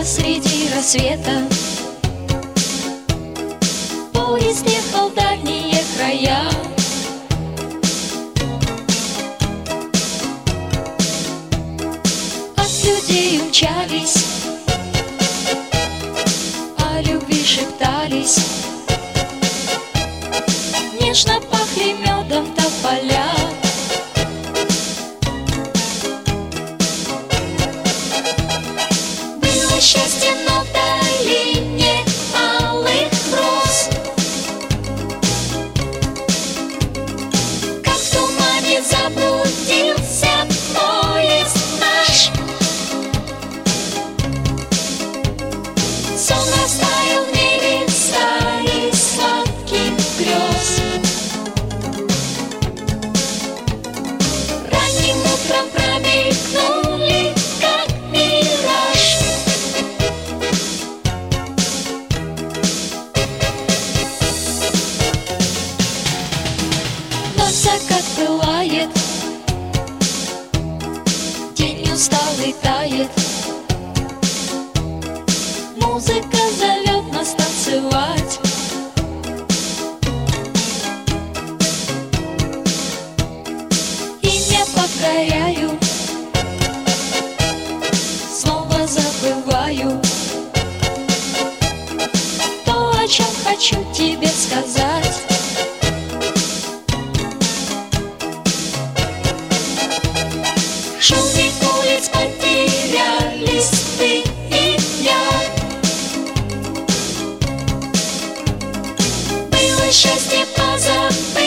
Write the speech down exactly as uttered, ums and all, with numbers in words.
посреди рассвета поезд ехал в дальние края. От людей умчались, о любви шептались, нежно пахли медом тополя. Было счастье, но в долине алых роз, как в тумане заблудился поезд наш. Сон растаял в небе стаи сладких грез. Ранним утром промелькнули, как мираж, но закат пылает, день усталый тает. Музыка зовет нас танцевать. Имя повторяю, снова забываю то, о чем хочу тебе сказать. В шуме улиц потерялись ты и я. Было счастье позабыть.